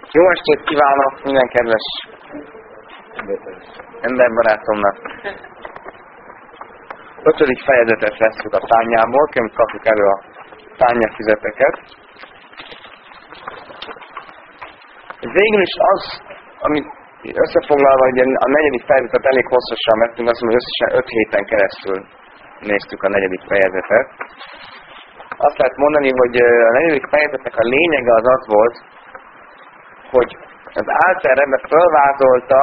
Jó estét kívánok minden kedves emberbarátomnak! 5. fejezetet vesszük a tányából, kapjuk elő a tányafüzeteket. Végül is az, amit összefoglalva, hogy a 4. fejezetet elég hosszasan vettünk, azt mondom, hogy összesen 5 héten keresztül néztük a 4. fejezetet. Azt lehet mondani, hogy a 4. fejezetnek a lényege az volt, hogy az Alter Rebbe fölvázolta,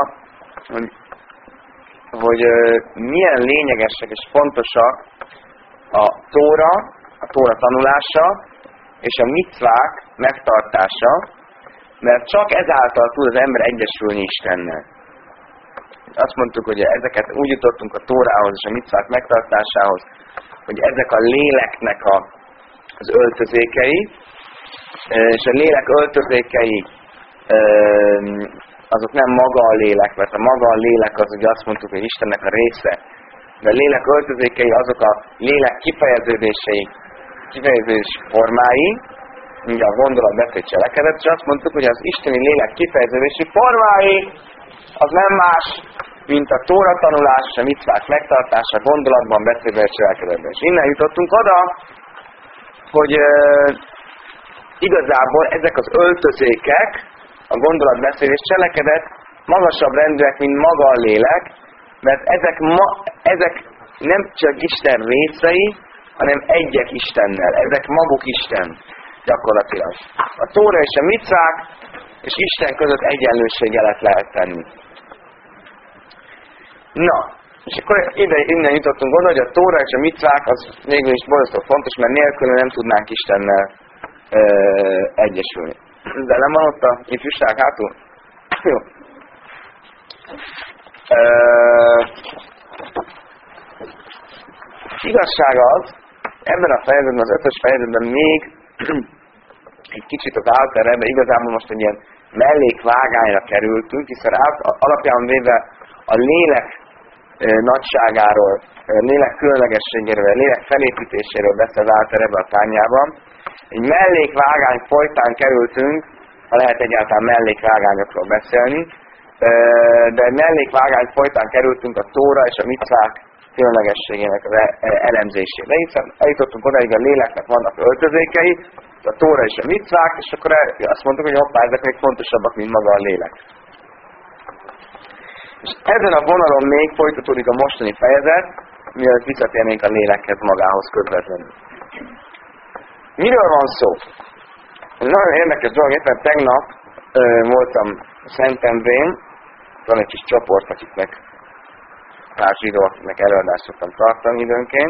hogy milyen lényegesek és fontosak a Tóra tanulása és a micvák megtartása, mert csak ezáltal tud az ember egyesülni Istennel. Azt mondtuk, hogy ezeket úgy jutottunk a Tórához és a micvák megtartásához, hogy ezek a léleknek az öltözékei, és a lélek öltözékei azok nem maga a lélek, mert a maga a lélek az, ugye azt mondtuk, hogy Istennek a része, de a lélek öltözékei azok a lélek kifejezés formái, ugye a gondolat, beszéd, cselekedet, és azt mondtuk, hogy az isteni lélek kifejezési formái az nem más, mint a Tóra tanulás, a micvák megtartása, gondolatban, beszédben, cselekedetben. És innen jutottunk oda, hogy igazából ezek az öltözékek, a gondolat, beszéd és cselekedet magasabb rendűek, mint maga a lélek, mert ezek nem csak Isten részei, hanem egyek Istennel. Ezek maguk Isten gyakorlatilag. A Tóra és a micvák és Isten között egyenlőségjelet lehet tenni. Na, és akkor innen jutottunk oda, hogy a Tóra és a micvák az végül is borzasztó fontos, mert nélkül nem tudnánk Istennel egyesülni. De nem van ott a ifjúság hátul? Jó. Igazság az, ebben a fejezetben, az 5. fejezetben még egy kicsit az Alter Rebbe, igazából most egy ilyen mellékvágányra kerültünk, hiszen alapján véve a lélek nagyságáról, a lélek különlegességéről, a lélek felépítéséről beszél az Alter Rebbe a tányában. Egy mellékvágány folytán kerültünk, ha lehet egyáltalán mellékvágányokról beszélni, de egy mellékvágány folytán kerültünk a Tóra és a micvák különlegességének az elemzésére. Hiszen eljutottunk odaig, a léleknek vannak öltözékei, a Tóra és a micvák, és akkor azt mondtuk, hogy hoppá, ezek még fontosabbak, mint maga a lélek. És ezen a vonalon még folytatódik a mostani fejezet, mielőtt visszatérnénk a lélekhez magához közvetlenül. Miről van szó? Ez nagyon érdekes dolog, éppen tegnap voltam Szentendrén, van egy kis csoport, akiknek pár zsidó, akiknek előadást szoktam tartani időnként,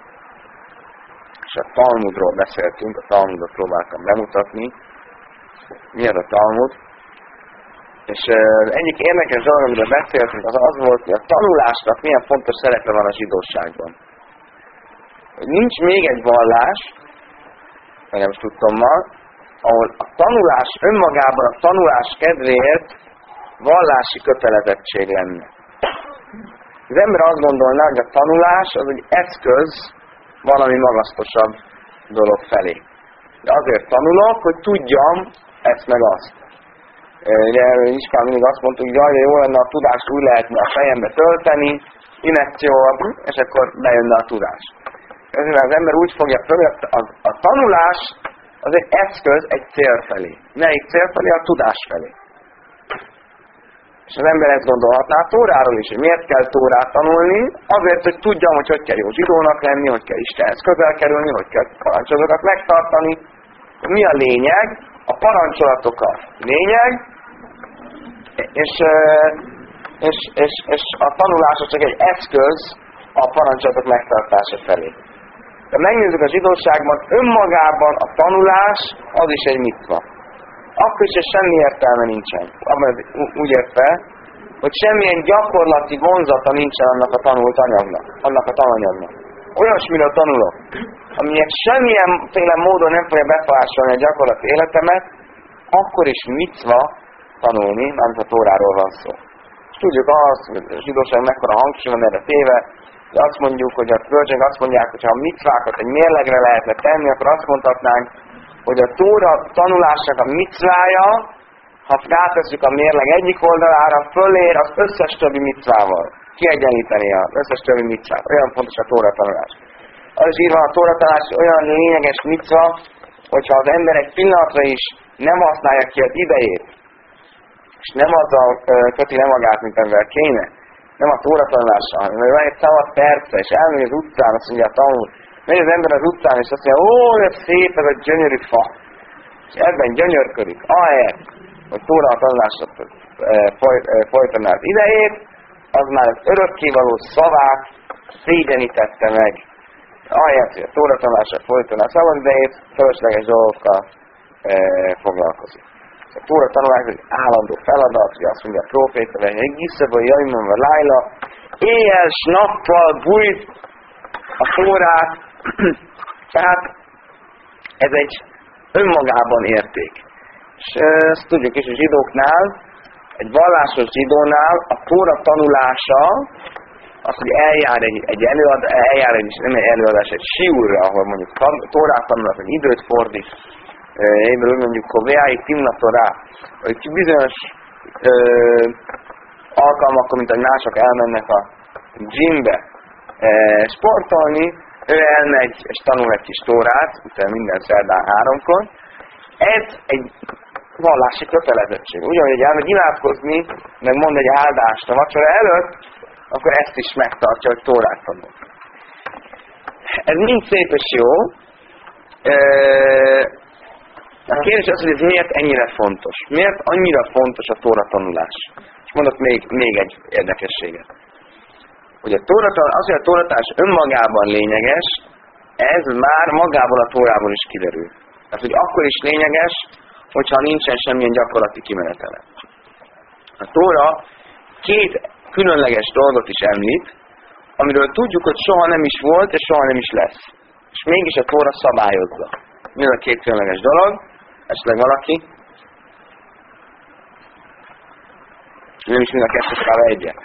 és a Talmudról beszéltünk, a Talmudot próbáltam bemutatni. Mi az a Talmud? És az egyik érdekes dolog, amiről beszéltünk, az volt, hogy a tanulásnak milyen fontos szerepe van a zsidóságban. Nincs még egy vallás, nem is tudtommal, ahol a tanulás önmagában, a tanulás kedvéért vallási kötelezettség lenne. Az ember azt gondolná, hogy a tanulás az egy eszköz valami magasztosabb dolog felé. De azért tanulok, hogy tudjam ezt meg azt. Ugye Iskán mindig azt mondta, hogy jaj, jó lenne a tudást úgy lehetne a fejembe tölteni, injekcióval, és akkor bejönne a tudás. Ezért az ember úgy fogja föl, a tanulás az egy eszköz egy cél felé. Melyik cél felé? A tudás felé. És az ember ezt gondolhatná a Tóráról is, hogy miért kell Tórát tanulni, azért, hogy tudjam, hogy kell jó zsidónak lenni, hogy kell Istenhez közel kerülni, hogy kell parancsolatokat megtartani. Mi a lényeg? A parancsolatok a lényeg, és a tanulás csak egy eszköz a parancsolatok megtartása felé. De megnézzük a zsidóságban, önmagában a tanulás az is egy micva. Akkor is semmi értelme nincsen. Úgy értve, hogy semmilyen gyakorlati vonzata nincsen annak a tanult anyagnak, annak a tananyagnak. Olyasmiről tanulok, aminek semmilyenféle módon nem fogja befolyásolni a gyakorlati életemet, akkor is micva tanulni, mert a Tóráról van szó. És tudjuk azt, hogy a zsidóság mekkora hangsúly van erre téve, hogy azt mondjuk, hogy a bölcsek azt mondják, hogy ha a micvákat egy mérlegre lehetne tenni, akkor azt mondhatnánk, hogy a Tóra tanulásnak a micvája ha rátesszük a mérleg egyik oldalára, fölér az összes többi micvával. Kiegyenlíteni az összes többi micvával. Olyan fontos a Tóra tanulás. Az is írva a Tóra tanulás olyan lényeges micva, hogyha az ember egy pillanatra is nem használja ki az idejét, és nem azzal köti le magát, mint amivel kéne, nem a Tóra tanulással, hanem van egy szabad perce, és elmegy az utcán, azt mondja a tanul, megy az ember az utcán, és azt mondja, ó, ez szép, ez a gyönyörű fa. És ebben gyönyörködik, ahelyett, hogy Tóra tanulásra folytaná az idejét, az már az örökkévaló szavát szégyenítette meg. Ahelyett, hogy a Tóra tanulásra folytaná a szabad idejét, fölösleges dolgokkal foglalkozik. A Tóra tanulás egy állandó feladat, hogy azt mondja a próféta, hogy Gisszaba Jaimon vagy Lájla, éjjel s nappal bújt a Tórát, tehát ez egy önmagában érték. És ezt tudjuk is, a zsidóknál, egy vallásos zsidónál a Tóra tanulása, az, hogy eljár nem egy előadás, egy siúrra, ahol mondjuk Tórát tanulnak, hogy időt fordít, én úgy mondjuk, hogy Veáig Timnatorá, hogy bizonyos alkalmakkor, mint hogy mások elmennek a gymbe sportolni, ő elmegy és tanul egy kis Tórát, utána minden szerdán 3-kor. Ez egy vallási kötelezettség. Ugyanúgy, hogy elmegy imádkozni, meg mond egy áldást a vacsora előtt, akkor ezt is megtartja, hogy Tórát tanul. Ez mind szép és jó. A kérdés az, hogy ez miért ennyire fontos? Miért annyira fontos a Tóra tanulás? És mondok még egy érdekességet. Hogy az, hogy a Tóra tanulás önmagában lényeges, ez már magából a Tórából is kiderül. Tehát, hogy akkor is lényeges, hogyha nincsen semmilyen gyakorlati kimenetele. A Tóra két különleges dolgot is említ, amiről tudjuk, hogy soha nem is volt, és soha nem is lesz. És mégis a Tóra szabályozza. Mi a két különleges dolog? Esetleg valaki? Nem is mind a kettő száll egyet.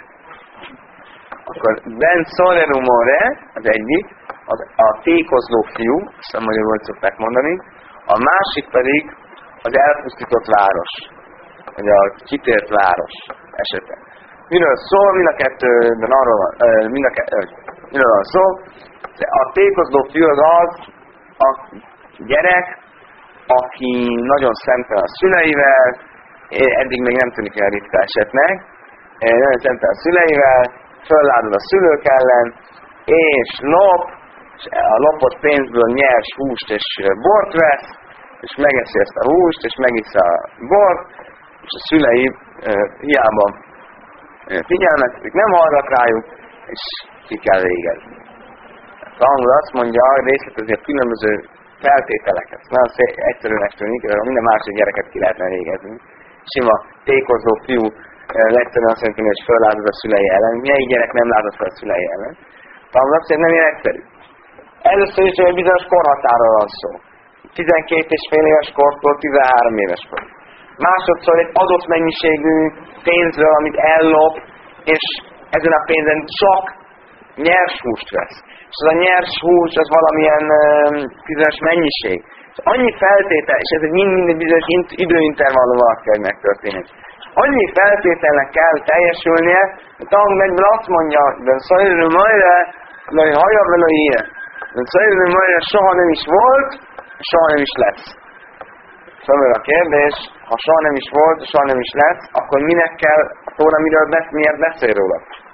Akkor Ben Solerumore, az egyik, a tékozló fiú, azt magyarul szokták mondani, a másik pedig az elpusztított város, vagy a kitért város esete. Miről szól? Mind a kettőben arról van, miről van szó? A tékozló fiú az a gyerek, aki nagyon szemtelen a szüleivel, eddig még nem tűnik el ritka esetnek, nagyon szemtelen a szüleivel, fölládod a szülők ellen, és lop, és a lopott pénzből nyers húst és bort vesz, és megeszi ezt a húst, és megiszi a bort, és a szülei hiába figyelmeztetik, nem hallgat rájuk, és ki kell végezni. Az angol azt mondja, hogy részletezi a különböző feltételeket. Nagyon egyszerűnek tűnik, minden másik gyereket ki lehetne végezni. Sima tékozó fiú legszerűen azt jelenti, hogy föllázad a szülei ellen. Melyik gyerek nem lázad fel a szülei ellen? Talán azt nem ilyen egyszerű. Először is egy bizonyos korhatárról van szó. 12 és fél éves kortól 13 éves kor. Másodszor egy adott mennyiségű pénzről, amit ellop, és ezen a pénzen csak nyers húst vesz. És az a nyers hús az valamilyen bizonyos mennyiség. És annyi feltétel, és ez mind bizonyos időintervallummal kell, hogy megtörténjen. Annyi feltételnek kell teljesülnie, hogy talán megből azt mondja, de szajrő majra, de hajja vele ilyen. De szajrő majra soha nem is volt, soha nem is lesz. Szóval a kérdés, ha soha nem is volt, soha nem is lesz, akkor minek kell a Tóra miért beszél róla?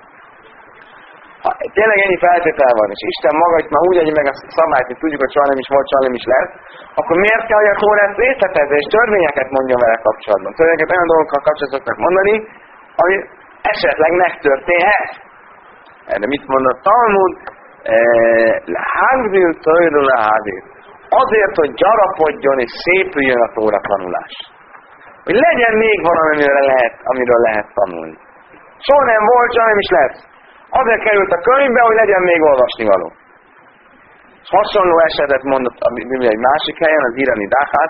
Ha tényleg ennyi feltétel van, és Isten maga itt már úgy adja meg a szabályt, hogy tudjuk, hogy soha nem is volt, soha nem is lesz, akkor miért kell, hogy a Tóra ezt részletezze, és törvényeket mondjon vele kapcsolatban? Törvényeket olyan dolgokkal kapcsolatban szoktak mondani, ami esetleg megtörténhet. Erre mit mond a Talmud? Hangzil Tóra Házir. Azért, hogy gyarapodjon és szépüljön a Tóra tanulás. Hogy legyen még valami, amiről lehet tanulni. Soha nem volt, soha nem is lesz. Azért került a könyvbe, hogy legyen még olvasnivaló. Hasonló esetet mondott a Biblia egy másik helyen, az Irani Dachát,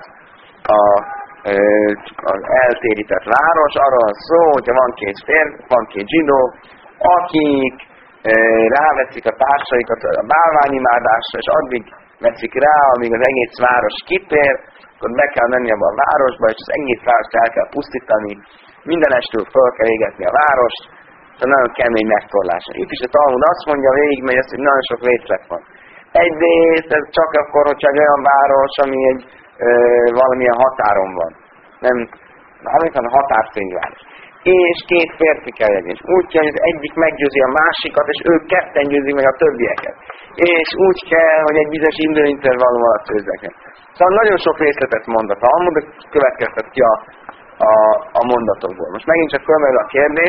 az eltérített város. Arról van szó, hogyha van két zsidó, akik ráveszik a társaikat a bálványimádásra, és addig veszik rá, amíg az egész város kitér, akkor be kell menni abba a városba, és az egész várost el kell pusztítani, minden estől föl kell égetni a várost, tehát nagyon kemény megtorlás. Itt is a Talmud azt mondja, végigmegy azt, hogy nagyon sok részlet van. Egyrészt ez csak akkor, hogyha egy olyan város, ami egy valamilyen határon van. Nem, hanem határfényváros. És két férfi kell legyen. És úgy kell, hogy az egyik meggyőzi a másikat, és ők ketten győzik meg a többieket. És úgy kell, hogy egy bizonyos időintervallum alatt főzzek. Szóval nagyon sok részletet mond a Talmud, de következtet ki a mondatokból. Most megint csak fölmerül a kérdés,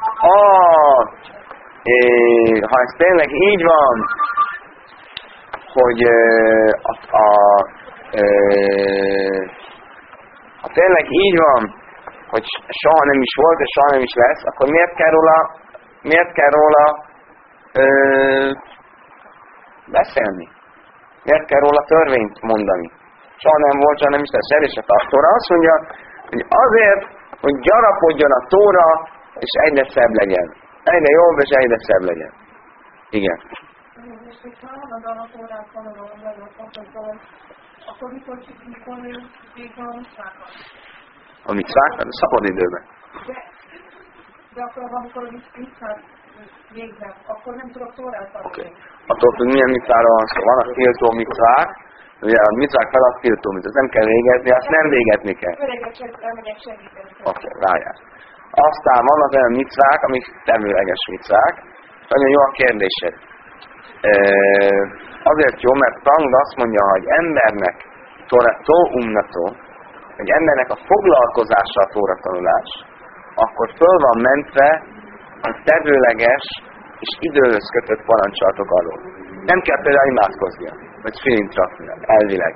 ha ez tényleg így van, hogy ha tényleg így van, hogy soha nem is volt, és soha nem is lesz, akkor miért kell róla beszélni? Miért kell róla törvényt mondani? Soha nem volt, soha nem is lesz. És a Tóra azt mondja, hogy azért, hogy gyarapodjon a Tóra, és egyre szebb legyen. Egyre jobb, és egyre szebb legyen. Igen. És hogyha állandóan a Tórát tanulom legjobb, akkor mikor végre a micvákat? A micvákat? A szabad időben. De akkor amikor a micvát végzem, akkor nem tudok Tórát tanulni. Okay. Attól, hogy milyen micváról van szó. Vannak tiltó micvák, ugye a micvák felad tiltó micvák. Nem kell végezni, azt nem végezni kell. Elmegyek segíteni. Oké, várjál. Aztán vannak olyan micvák, amik termőleges micvák. Nagyon jó a kérdésed. Azért jó, mert Talmud azt mondja, hogy embernek hogy embernek a foglalkozása a Tóra tanulás, akkor föl van mentve a tevőleges és időhöz kötött parancsolatok alól. Nem kell például imádkoznia, vagy filint raknia, elvileg.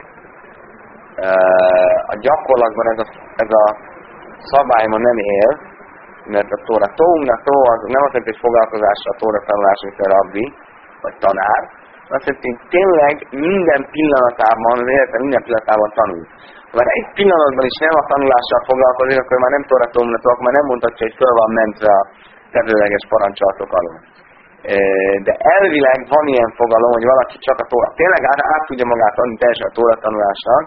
A gyakorlatban ez a szabály ma nem él, mert a Tóra az nem azt jelenti, hogy foglalkozásra a Tóra tanulás, mint a rabbi, vagy tanár, azt jelenti, hogy tényleg minden pillanatában, az életben minden pillanatában tanul. Ha már egy pillanatban is nem a tanulással foglalkozik, akkor már nem Tóra tanulható, akkor már nem mondhatja, hogy föl van mentve a tevőleges parancsolatok alól. De elvileg van ilyen fogalom, hogy valaki csak a Tóra, tényleg át tudja magát adni teljesen a Tóra tanulásnak,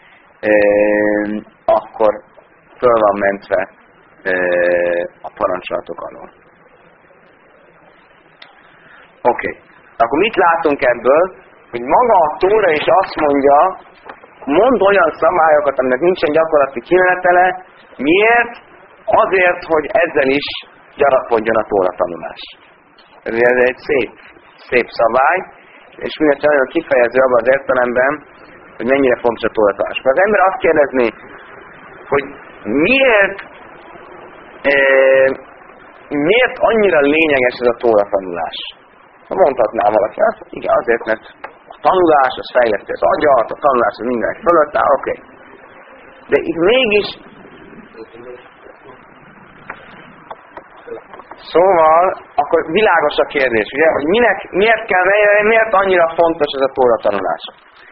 akkor föl van mentve a parancsolatok alól. Oké. Akkor mit látunk ebből? Hogy maga a Tóra is azt mondja, mond olyan szabályokat, aminek nincsen gyakorlati kimenetele. Miért? Azért, hogy ezzel is gyarapodjon a Tóra tanulás. Ez egy szép szabály, és mindenki nagyon kifejező abban az értelemben, hogy mennyire fontos a Tóra tanulás. Az ember azt kérdezni, hogy miért annyira lényeges ez a Tóra tanulás? Mondhatná valaki azt, igen, azért, mert a tanulás, az fejleszti az agyat, a tanulás az mindenek fölött áll, oké. De itt mégis... Szóval, akkor világos a kérdés, ugye, hogy miért annyira fontos ez a Tóra tanulás?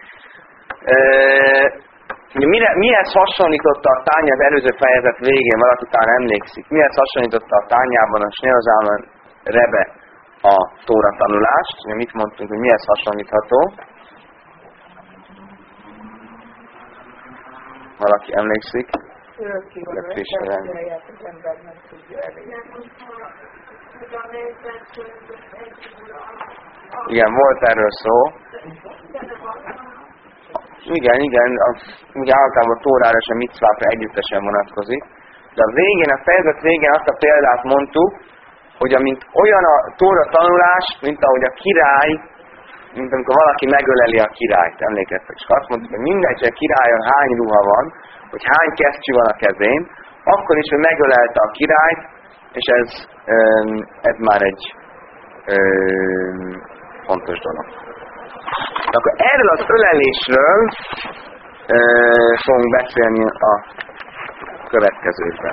Mihez hasonlította a Tánya az előző fejezet végén, valaki talán emlékszik, mihez hasonlította a Tányában a Sneozálman Rebe a Tóra tanulást, mit mondtunk, hogy mihez hasonlítható. Valaki emlékszik? Igen, volt erről szó. Igen, ugye általában a Tórára és a micvákra együttesen vonatkozik. De a végén, a fejezet végén azt a példát mondtuk, hogy amint olyan a Tóra tanulás, mint ahogy a király, mint amikor valaki megöleli a királyt, emlékeztek, és azt mondtuk, hogy mindegy, hogy a királyon hány ruha van, hogy hány kesztyű van a kezén, akkor is, hogy megölelte a királyt, és ez már egy fontos dolog. Akkor erről az ölelésről fogunk beszélni a következőkben.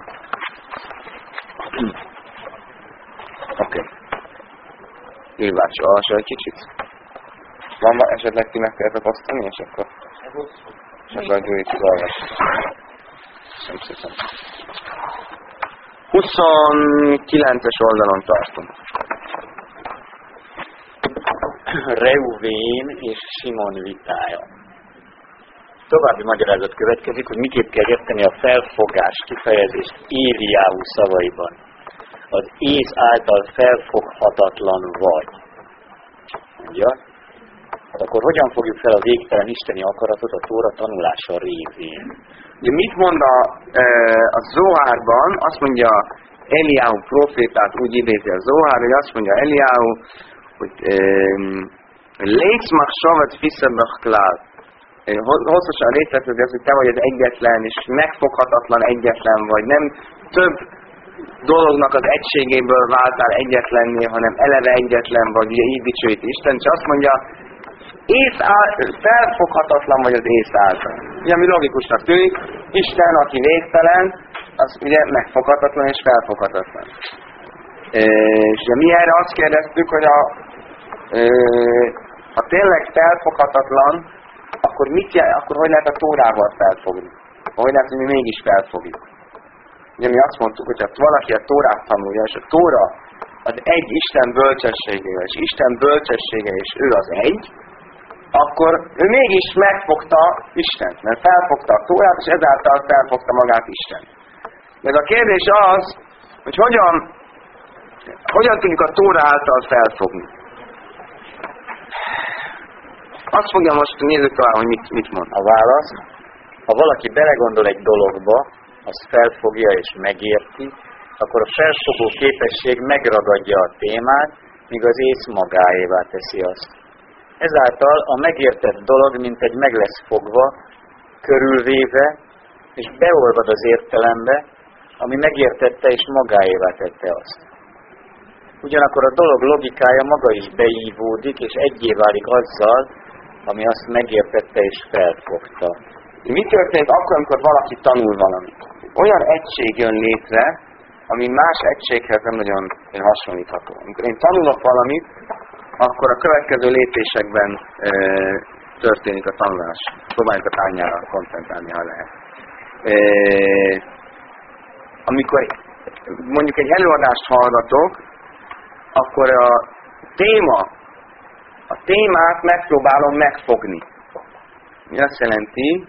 Oké. Ilvács, olvasol egy kicsit? Van esetleg ti meg kellett osztani, és akkor a Gyuri tud olvasni. Köszönöm szépen. 29-es oldalon tartunk. Reuvén és Simon vitája. további magyarázat következik, hogy miképp kell érteni a felfogás kifejezést Éliáhu szavaiban. Az ész által felfoghatatlan vagy. Mondja? Hát akkor hogyan fogjuk fel a végtelen isteni akaratot a Tóra tanulása révén? Ugye mit mond a Zohárban? Azt mondja Eliáhu profétát, úgy idézi a Zohár, hogy azt mondja Eliáhu, hogy létsz mag savat fiszebach klál. Hosszasan részletezi azt, hogy te vagy az egyetlen, és megfoghatatlan egyetlen vagy. Nem több dolognak az egységéből váltál egyetlenné, hanem eleve egyetlen vagy, ugye így dicsőíti Isten, és azt mondja, felfoghatatlan vagy az ész által. Ugye, ami logikusnak tűnik, Isten, aki végtelen, az ugye megfoghatatlan és felfoghatatlan. És ugye mi erre azt kérdeztük, hogy ha tényleg felfoghatatlan, akkor hogy lehet a Tórával felfogni? Hogy lehet, hogy mi mégis felfogjuk? Ugye mi azt mondtuk, hogy ha valaki a Tórát tanulja, és a Tóra az egy Isten bölcsességével, és Isten bölcsessége, és ő az egy, akkor ő mégis megfogta Istent, mert felfogta a Tórát, és ezáltal felfogta magát Isten. Meg a kérdés az, hogy hogyan tudjuk a Tóra által felfogni. Azt fogja most, nézzük tovább, hogy mit mond. A válasz, ha valaki belegondol egy dologba, azt felfogja és megérti, akkor a felfogó képesség megragadja a témát, míg az ész magáévá teszi azt. Ezáltal a megértett dolog, mint egy meg lesz fogva, körülvéve, és beolvad az értelembe, ami megértette és magáévá tette azt. Ugyanakkor a dolog logikája maga is beívódik, és egyé válik azzal, ami azt megértette és felfogta. Mi történik akkor, amikor valaki tanul valamit? Olyan egység jön létre, ami más egységhez nem nagyon hasonlítható. Amikor én tanulok valamit, akkor a következő lépésekben történik a tanulás. Próbáljuk a tárgyára koncentrálni, ha lehet. Amikor mondjuk egy előadást hallgatok, akkor a témát megpróbálom megfogni. Mi azt jelenti,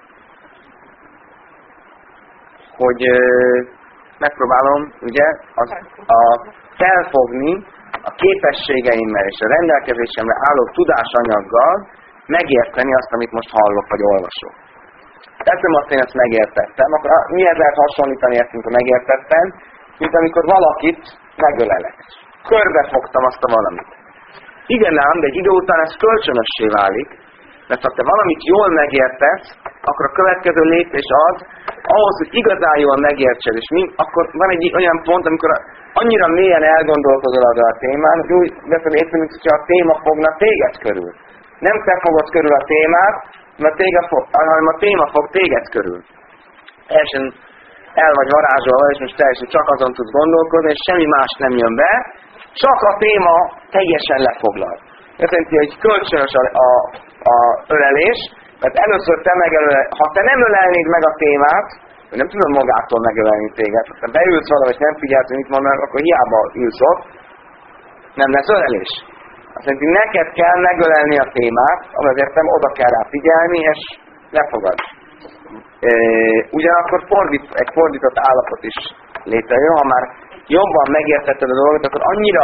hogy megpróbálom ugye felfogni a képességeimmel és a rendelkezésemre álló tudásanyaggal megérteni azt, amit most hallok vagy olvasok. Teszem azt, én ezt megértettem, akkor mihez lehet hasonlítani ezt, amikor megértettem, mint amikor valakit megölelek. Körbefogtam azt a valamit. Igen ám, de egy idő után ez kölcsönössé válik, mert ha te valamit jól megértesz, akkor a következő lépés az, ahhoz, hogy igazán jól megértsed, és akkor van egy olyan pont, amikor annyira mélyen elgondolkozol arra a témán, hogy úgy veszed észre, mint hogyha a téma fogna téged körül. Nem te fogod körül a témát, hanem a téma fog téged körül. Teljesen el vagy varázsolva, és most teljesen csak azon tudsz gondolkozni, és semmi más nem jön be, csak a téma teljesen lefoglal. Ez jelenti, hogy kölcsönös a ölelés, mert először te ha te nem ölelnéd meg a témát, hogy nem tudom magától megölelni téged, ha te beülsz valami, és nem figyelsz, hogy mit mondanak, akkor hiába ülsz ott, nem lesz ölelés. Azt jelenti, neked kell megölelni a témát, azért nem oda kell rá figyelni, és lefogad. Ugyanakkor egy fordított állapot is létrejön, ha már jobban megértetted a dolgot, akkor annyira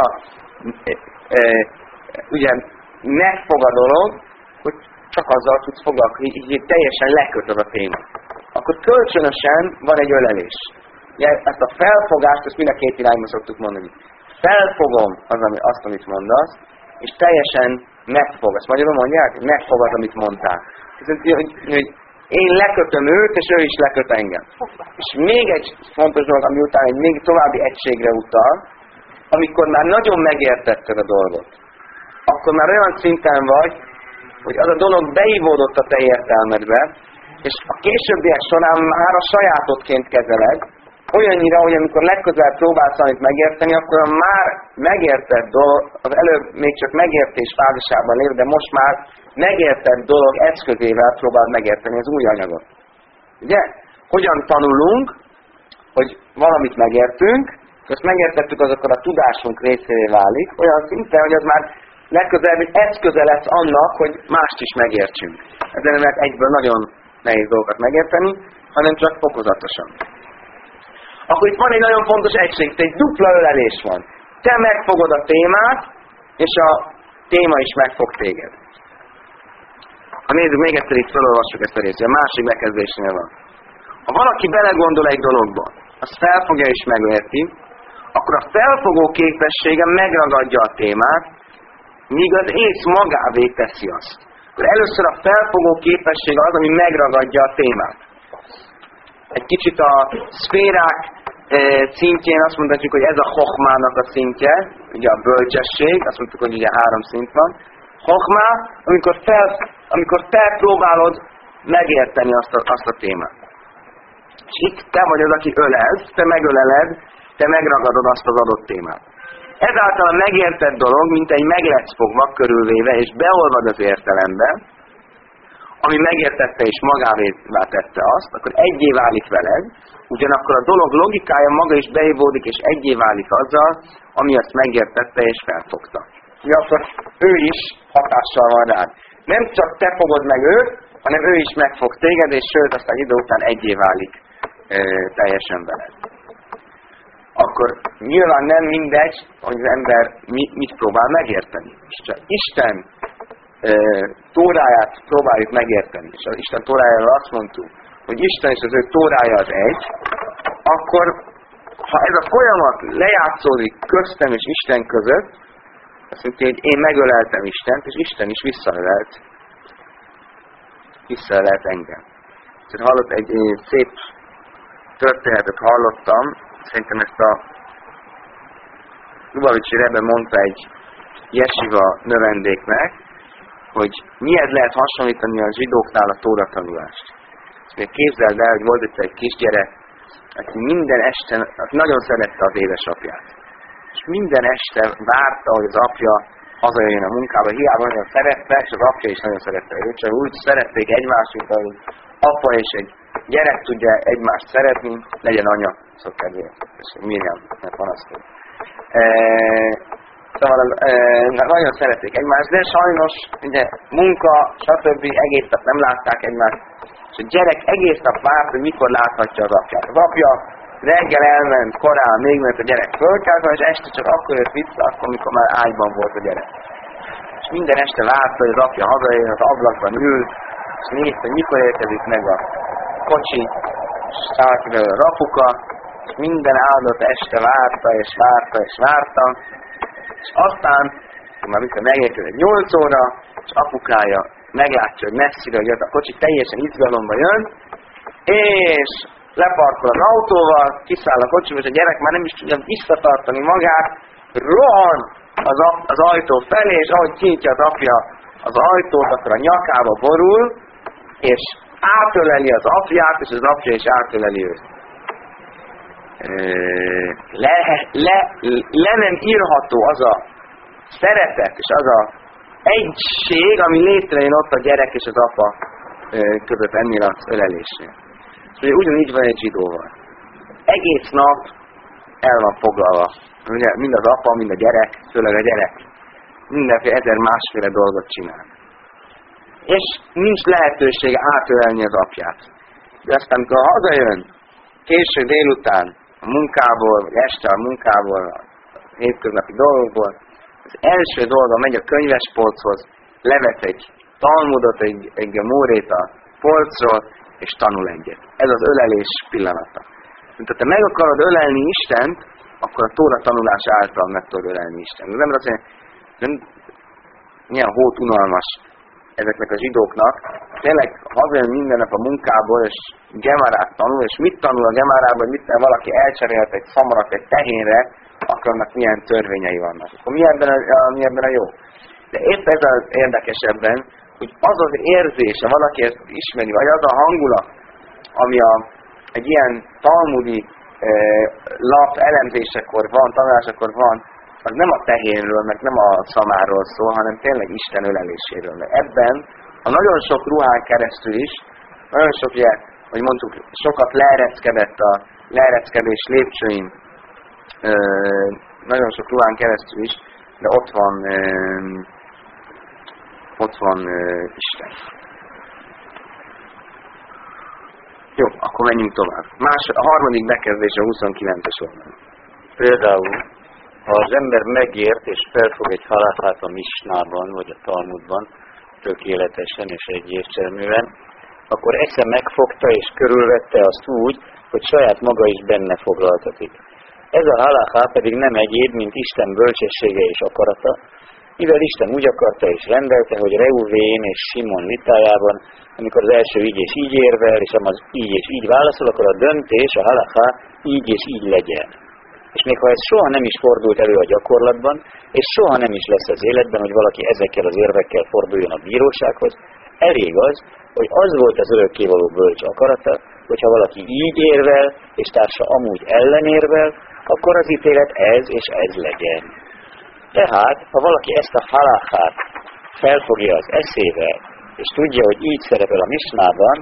ugye megfog a dolog, hogy csak azzal tudsz foglalkozni, így teljesen lekötöd a témát. Akkor kölcsönösen van egy ölelés. Ugye, ezt a felfogást, ezt mind a két irányba szoktuk mondani. Felfogom azt, amit mondasz, és teljesen megfog. Ezt magyarul mondják? Megfogad, amit mondtál. Ez hogy én lekötöm őt, és ő is leköt engem. És még egy fontos dolog, ami után egy még további egységre utal, amikor már nagyon megértetted a dolgot, akkor már olyan szinten vagy, hogy az a dolog beívódott a te értelmedbe, és a későbbiek során már a sajátodként kezeled, olyannyira, hogy amikor legközelebb próbálsz valamit megérteni, akkor a már megértett dolog, az előbb még csak megértés fázisában lév, de most már megértett dolog eszközével próbáld megérteni az új anyagot. Ugye? Hogyan tanulunk, hogy valamit megértünk, és azt megértettük, az akkor a tudásunk részévé válik, olyan szinten, hogy az már legközelebb egy eszköze lesz annak, hogy mást is megértsünk. Ezzel mert egyből nagyon nehéz dolgokat megérteni, hanem csak fokozatosan. Akkor itt van egy nagyon fontos egység, egy dupla ölelés van. Te megfogod a témát, és a téma is megfog téged. Ha nézzük, még egyszer itt felolvassuk ezt a részt, a másik bekezdésnél van. Ha valaki belegondol egy dologba, azt felfogja és megérti, akkor a felfogó képessége megragadja a témát, míg az ész magávé teszi azt. Akkor először a felfogó képessége az, ami megragadja a témát. Egy kicsit a szférák szintjén azt mondhatjuk, hogy ez a chokhmának a szintje, ugye a bölcsesség, azt mondtuk, hogy ugye 3 szint van. Chokhmá, amikor felpróbálod megérteni azt a témát. És itt te vagy az, aki ölelsz, te megöleled, te megragadod azt az adott témát. Ezáltal a megértett dolog, mint egy meg lesz fogva körülvéve, és beolvad az értelembe, ami megértette és magávévá tette azt, akkor egyé válik veled, ugyanakkor a dolog logikája maga is beivódik, és egyé válik azzal, ami azt megértette és felfogta. Ugye akkor ő is hatással van rád. Nem csak te fogod meg őt, hanem ő is megfog téged, és sőt, aztán idő után egyé válik teljesen veled. Akkor nyilván nem mindegy, hogy az ember mit próbál megérteni. És csak Isten tóráját próbáljuk megérteni, és az Isten tórájáról azt mondtuk, hogy Isten és az ő tórája az egy, akkor ha ez a folyamat lejátszódik köztem és Isten között, azt mondja, hogy én megöleltem Istent, és Isten is visszaölelt engem. Tehát hallott egy szép történetet hallottam, szerintem ezt a Lubavicsi Rebbe mondta egy jesiva növendéknek, hogy mihez lehet hasonlítani a zsidóknál a tóra tanulást. Képzeld el, hogy volt egy kisgyerek, aki minden este nagyon szerette az édesapját. És minden este várta, hogy az apja hazajöjjön a munkába, hiába nagyon szerette, és az apja is nagyon szerette őt, csak úgy szerették egymást, mint hogy apa és egy gyerek tudja egymást szeretni, legyen anya, szóval kedvéért. És Miriamnek van azt, hogy szóval nagyon szerették egymást, de sajnos ugye, munka, stb. Egész nap nem látták egymást, és a gyerek egész nap várt, hogy mikor láthatja az apját. Az apja reggel elment, korán még mert a gyerek fölkelt, és este csak akkor jött vissza, akkor, amikor már ágyban volt a gyerek. És minden este várta, hogy az apja hazajön, az ablakban ült, és nézte, hogy mikor érkezik meg a kocsi, és szállt vele a rapuka, és minden áldott este várta, és várta, és aztán, már mikor megérkezik 8 óra, és apukája meglátja, hogy messziről jött a kocsi, teljesen izgalomba jön, és leparkol az autóval, kiszáll a kocsiba, és a gyerek már nem is tudja visszatartani magát, rohan az ajtó felé, és ahogy kinyitja az apja az ajtót, akkor a nyakába borul, és átöleli az apját, és az apja is átöleli őt. Le nem írható az a szeretet, és az a egység, ami létrejön ott a gyerek és az apa között ennél az ölelésnél. Ugye ugyanígy van egy zsidóval. Egész nap el van foglalva. Ugye, mind az apa, mind a gyerek, főleg a gyerek. Mindenféle 1000 másféle dolgot csinál. És nincs lehetősége átölelni az apját. De aztán, amikor hazajön, késő délután a munkából, vagy este a munkából, a hétköznapi dolgokból, az első dolga megy a könyvespolchoz, levet egy Talmudot, egy Mórét a polcról, és tanul egyet. Ez az ölelés pillanata. Mint ha te meg akarod ölelni Istent, akkor a Tóra tanulás által meg tudod ölelni Istent. Nem azt mondja, nem milyen hót unalmas ezeknek a zsidóknak. Tényleg hazajön minden nap a munkából, és gemárát tanul, és mit tanul a gemárában, hogy mit valaki elcserélt egy szamarat egy tehénre, akkor annak milyen törvényei vannak. Akkor mi ebben a jó? De épp ez az érdekesebben, hogy az az érzése, valaki ezt ismeri, vagy az a hangulat, ami egy ilyen talmudi lap elemzésekor van, tanulásakor van, az nem a tehénről, meg nem a szamáról szól, hanem tényleg Isten öleléséről. Mert ebben a nagyon sok ruhán keresztül is, nagyon sok, ugye, hogy mondtuk, sokat leereszkedett a leereszkedés lépcsőin, nagyon sok ruhán keresztül is, de ott van Isten. Jó, akkor menjünk tovább. A harmadik bekezdés a 29-es oldalon. Például, ha az ember megért és felfog egy halachát a Misnában, vagy a Talmudban, tökéletesen és egyértelműen, akkor esze megfogta és körülvette azt úgy, hogy saját maga is benne foglaltatik. Ez a halachá pedig nem egyéb, mint Isten bölcsessége és akarata, mivel Isten úgy akarta és rendelte, hogy Reuvén és Simon vitájában, amikor az első így és így érvel, és az így és így válaszol, akkor a döntés, a halachá így és így legyen. És még ha ez soha nem is fordult elő a gyakorlatban, és soha nem is lesz az életben, hogy valaki ezekkel az érvekkel forduljon a bírósághoz, elég az, hogy az volt az örökkévaló bölcs akarata, hogyha valaki így érvel, és társa amúgy ellenérvel, akkor az ítélet ez és ez legyen. Tehát, ha valaki ezt a halachát felfogja az eszével, és tudja, hogy így szerepel a Misnában,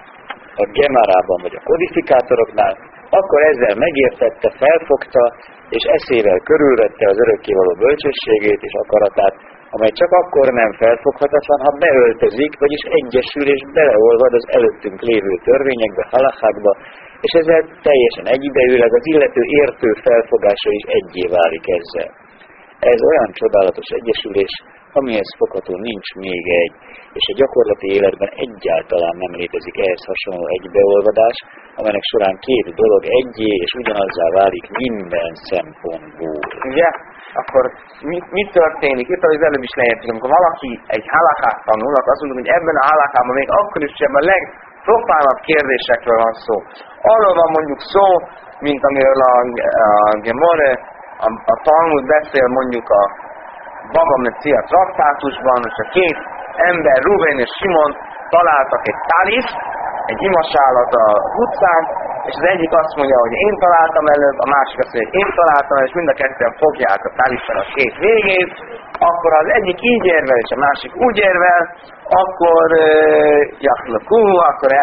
a Gemárában vagy a kodifikátoroknál, akkor ezzel megértette, felfogta, és eszével körülvette az örökkévaló bölcsességét és akaratát, amely csak akkor nem felfoghatatlan, ha beöltözik, vagyis egyesül és beleolvad az előttünk lévő törvényekbe, halachákba, és ezzel teljesen egyidejűleg az illető értő felfogása is egyé válik ezzel. Ez olyan csodálatos egyesülés, amihez fogható nincs még egy, és a gyakorlati életben egyáltalán nem létezik ehhez hasonló egybeolvadás, amelynek során két dolog egyé és ugyanazzá válik minden szempontból. Ugye? Akkor mi történik? Itt az előbb is leértünk, amikor valaki egy halachát tanul, akkor azt mondjuk, hogy ebben a halachában még akkor is ebben a legprofánabb kérdésekről van szó. Arról van mondjuk szó, mint amiről a Gemore, a Talmud beszél mondjuk a Baba Metzia traktátusban, és a két ember, Ruvén és Simon találtak egy talis, egy imasálat a utcán, és az egyik azt mondja, hogy én találtam előbb, a másik azt mondja, hogy én találtam, és mind a ketten fogják a talissal a két végét, akkor az egyik így érvel, és a másik úgy érvel, akkor akkor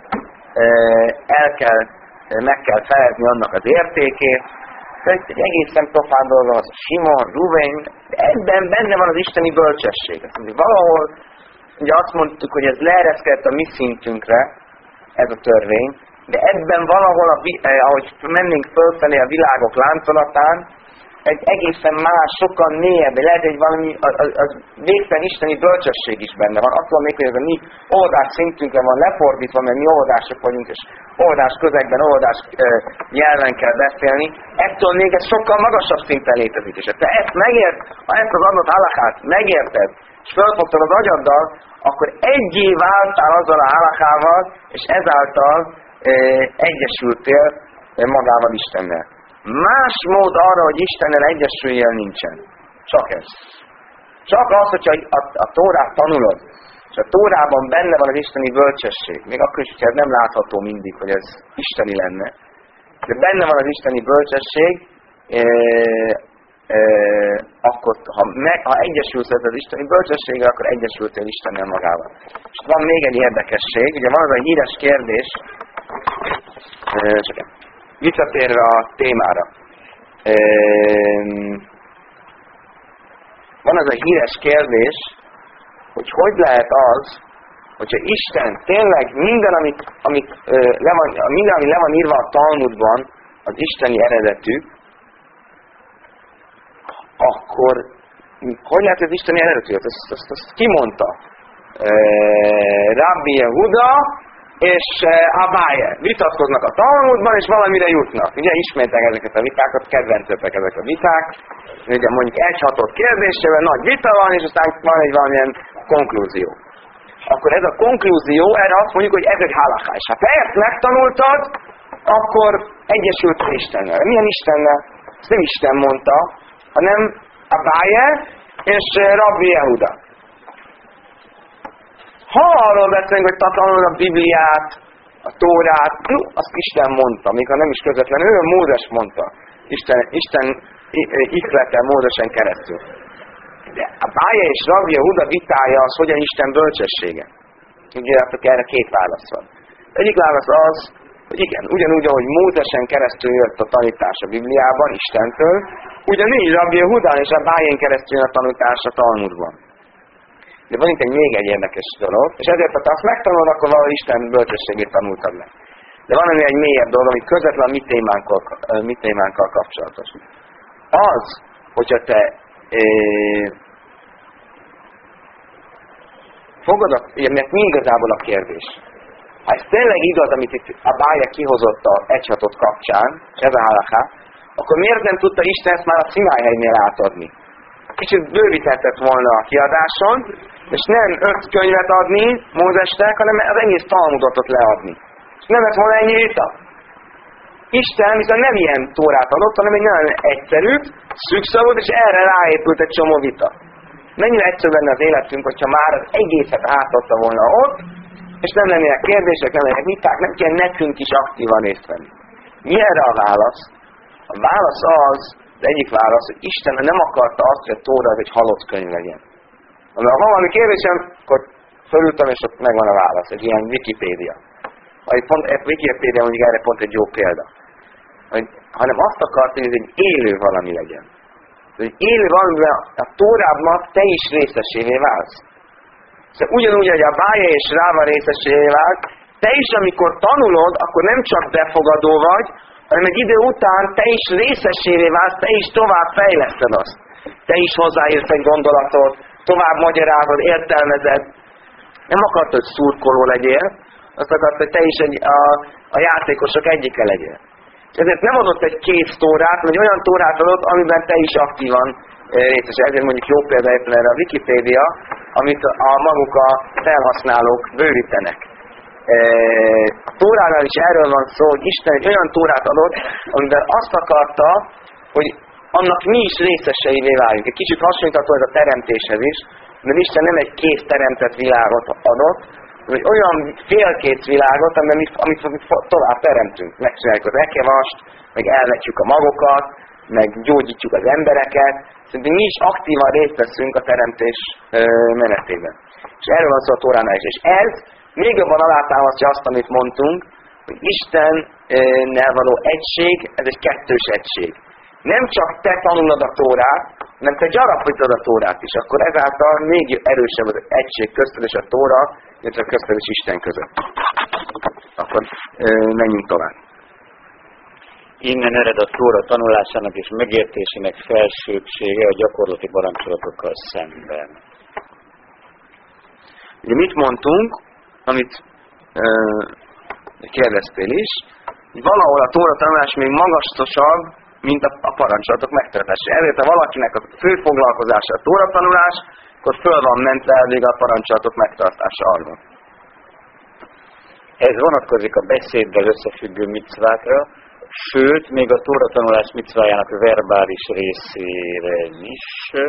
meg kell felezni annak az értékét. Tehát egy egészen profán dolga az a Simon, Ruvén, de ebben benne van az isteni bölcsesség. Valahol ugye azt mondtuk, hogy ez leereszkedett a mi szintünkre, ez a törvény, de ebben valahol, ahogy mennénk fölfelé a világok láncolatán, egy egészen más, sokkal mélyebb, lehet egy valami, az végtelen isteni bölcsesség is benne van. Attól még, hogy ez a mi oldás szintünkre van lefordítva, mert mi oldások vagyunk, és oldás közegben, oldás nyelven kell beszélni, ettől még ez sokkal magasabb szinten létezik. És ha te ezt ha ezt az adott halachát megérted, és felfogtad az agyaddal, akkor egyé váltál azzal a halachával, és ezáltal egyesültél magával Istennel. Más mód arra, hogy Istennel egyesüljél nincsen. Csak ez. Csak az, hogyha a Tórát tanulod, és a Tórában benne van az isteni bölcsesség, még akkor is, hogyha ez nem látható mindig, hogy ez isteni lenne, de benne van az isteni bölcsesség, akkor ha egyesülsz az isteni bölcsességgel, akkor egyesültél Istennel magával. És van még egy érdekesség, ugye van az a híres kérdés, visszatérve a témára. Van az a híres kérdés, hogy lehet az, hogyha Isten tényleg minden, ami le van írva a Talmudban, az isteni eredetű, akkor hogy lehet ez isteni eredetű? Ezt ki mondta? Rabbi Yehuda és Abaye vitatkoznak a Talmudban, és valamire jutnak. Ugye ismétek ezeket a vitákat, kedvencöpek ezek a viták. Ugye mondjuk egy-hatott kérdésével nagy vita van, és aztán van egy valamilyen konklúzió. Akkor ez a konklúzió, erre azt mondjuk, hogy ez egy halakha. És ha te ezt megtanultad, akkor egyesült Istennel. Milyen Istennel? Ezt nem Isten mondta, hanem Abaye és Rabbi Yehuda. Ha arról beszélünk, hogy tanulod a Bibliát, a Tórát, azt Isten mondta, még ha nem is közvetlenül, ő Mózes mondta. Isten ihlette Mózesen keresztül. De Abaye és Rabbi Yehuda vitája az, hogyan Isten bölcsessége. Ugye erre két válasz van. Egyik válasz az, hogy igen, ugyanúgy, ahogy Mózesen keresztül jött a tanítás a Bibliában, Istentől, ugyanígy Rabbi Yehudán és Abayen keresztül jön a tanítás a Talmudban. De van itt még egy érdekes dolog, és ezért, ha te azt megtanulod, akkor valahol Isten bölcsességét tanultad meg. De van egy mélyebb dolog, ami közvetlen a mi témánkkal kapcsolatos. Az, hogyha te fogadod, mert mi igazából a kérdés? Ha ez tényleg igaz, amit itt a Bája kihozott a egyhatot kapcsán, ez a halaká, akkor miért nem tudta Isten ezt már a Szinájhegynél átadni? Kicsit bővíthetett volna a kiadáson, és nem 5 könyvet adni Mózesnek, hanem az egész Talmudot leadni. És nem lett volna ennyi vita. Isten viszont nem ilyen Tórát adott, hanem egy nagyon egyszerű, szűkszavút, és erre ráépült egy csomó vita. Mennyire egyszerű lenne az életünk, hogyha már az egészet átadta volna ott, és nem lennének kérdések, nem lennének viták, nem kell nekünk is aktívan részt venni. Mi erre a válasz? A válasz az egyik válasz, hogy Isten nem akarta azt, hogy a Tóra az egy halott könyv legyen. Ha valami kérdésem, akkor fölültem, és ott megvan a válasz, egy ilyen Wikipédia. Wikipédia mondjuk erre pont egy jó példa. Hanem azt akarta, hogy ez egy élő valami legyen. Egy élő valamiben a Tórában te is részesévé válsz. Szóval ugyanúgy, hogy a Bája és Ráva részesévé vált, te is, amikor tanulod, akkor nem csak befogadó vagy, hanem egy idő után te is részesévé válsz, te is tovább fejleszted azt. Te is hozzáérsz egy gondolatot, tovább magyarázod, értelmezed. Nem akartad, hogy szurkoló legyél, azt akartad, hogy te is a játékosok egyike legyél. Ezért nem adott egy kész Tórát, hanem egy olyan Tórát adott, amiben te is aktívan részes. Ezért mondjuk jó példa éppen erre a Wikipédia, amit maguk a felhasználók bővítenek. A Tóránál is erről van szó, hogy Isten egy olyan Tórát adott, amiben azt akarta, hogy annak mi is részeseivé váljunk. Egy kicsit hasonlítható ez a teremtéshez is, mert Isten nem egy kész teremtett világot adott, hanem egy olyan félkész világot, amit tovább teremtünk. Megcsináljuk az ekevast, meg elvetjük a magokat, meg gyógyítjuk az embereket. Szerintem mi is aktívan részt veszünk a teremtés menetében. És erről van szó a Tóránál is. És ez még jobban alátámasztja azt, amit mondtunk, hogy Istennel való egység, ez egy kettős egység. Nem csak te tanulod a Tórát, hanem te gyarapítod a Tórát is. Akkor ezáltal még erősebb az egység közted és a Tóra, illetve közted és Isten között. Akkor menjünk tovább. Innen ered a Tóra tanulásának és megértésének felsőbbsége a gyakorlati parancsolatokkal szemben. Ugye mit mondtunk, amit kérdeztél is, hogy valahol a Tóra tanulás még magasabb, mint a parancsolatok megtartása. Ezért, ha valakinek a fő foglalkozása a Tóra tanulás, akkor föl van mentve elég a parancsolatok megtartása arra. Ez vonatkozik a beszéddel összefüggő micvákra, sőt, még a Tóra tanulás micvájának verbális részére is.